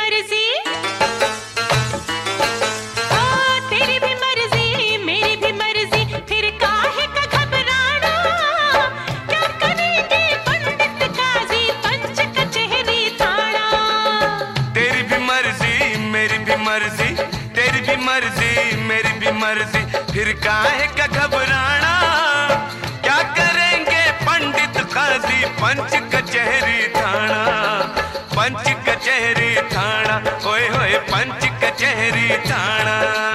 मर्जी, ओ तेरी भी मर्जी मेरी भी मर्जी, फिर काहे का घबराना। क्या करेंगे पंडित काजी पंच कचहरी थाना। तेरी भी मर्जी मेरी भी मर्जी, तेरी भी मर्जी मेरी भी मर्जी, फिर काहे का घबराना। क्या करेंगे पंडित काजी पंच कचहरी थाना, पंच कचहरी थाना, होए होए पंच कचहरी थाना।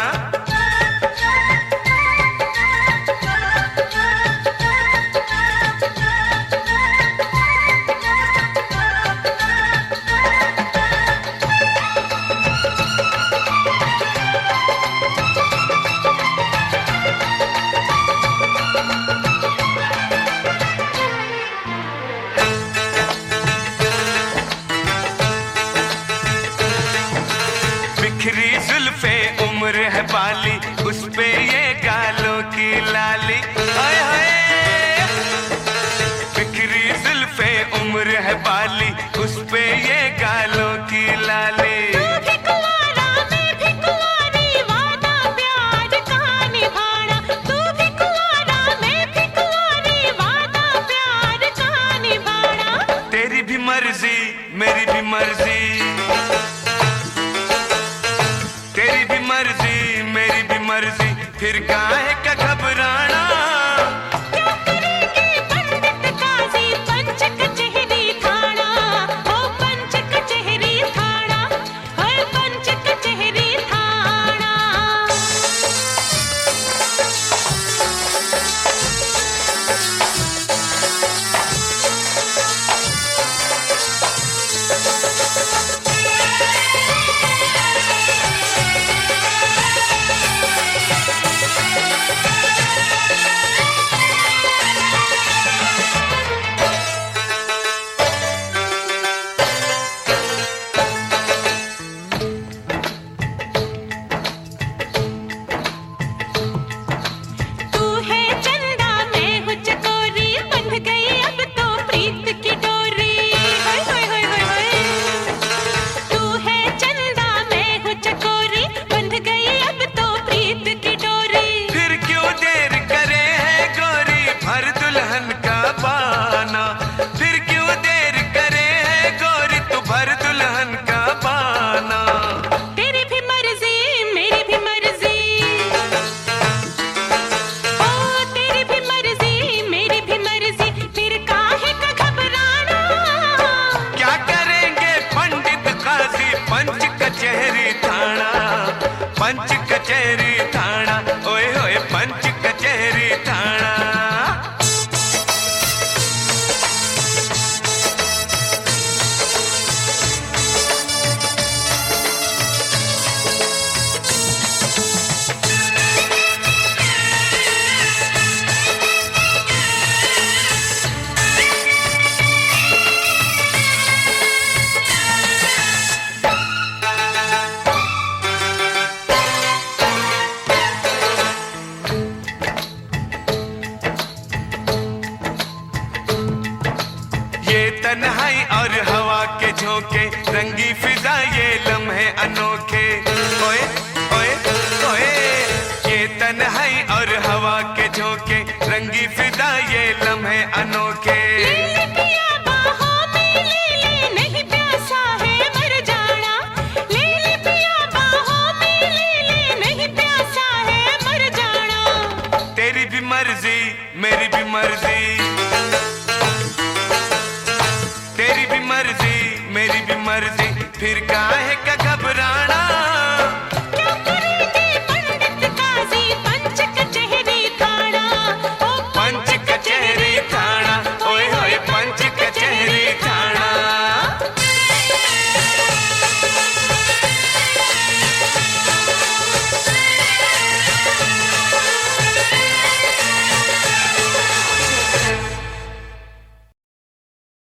बिखरी जुल्फे उम्र है बाली, उस पे ये गालों की लाली। हाय हाय बिखरी जुल्फे उम्र है बाली, उस पे ये गालों की लाली। तू भी कुंवारा मैं भी कुंवारी, वादा प्यार का निभाना। तू भी कुंवारा मैं भी कुंवारी, वादा प्यार का निभाना। तेरी भी मर्जी मेरी भी मर्जी, तेरी भी मर्जी मेरी भी मर्जी, फिर काहे का घबराना। क्या करेंगे पंडित काजी पंच कचहरी थाना, ओ पंच कचहरी थाना, ओए पंच कचहरी थाना। तू है चंदा मैं हूँ चकोरी, बंध गई अब तो प्रीत की डोरी। होय होय होय होय होय। तू है चंदा मैं हूँ चकोरी, बंध गई अब तो प्रीत की डोरी। फिर क्यों देर करे है गोरी, भर दुल्हन का बाना। फिर क्यों देर करे है गोरी, तू भर दुल्हन का बाना। तेरी भी मर्जी मेरी भी मर्जी, ओ तेरी भी मर्जी मेरी भी मर्जी, फिर काहे का घबराना। क्या करेंगे पंडित काजी पंच कचहरी थाना, पंच कचहरी थाना, ओए होए पंच कचहरी थाना। ये तन्हाई और हवा के झोंके, रंगी फिजा ये लम्हे अनोखे। ओए ओए ओए ये तन्हाई और हवा के झोंके, रंगी फिजा ये लम्हे अनोखे। ले ले पिया बाहों में ले ले, नहीं प्यासा है मर जाना। ले ले पिया बाहों में ले ले, नहीं प्यासा है मर जाना। तेरी भी मर्जी मेरी भी मर्जी,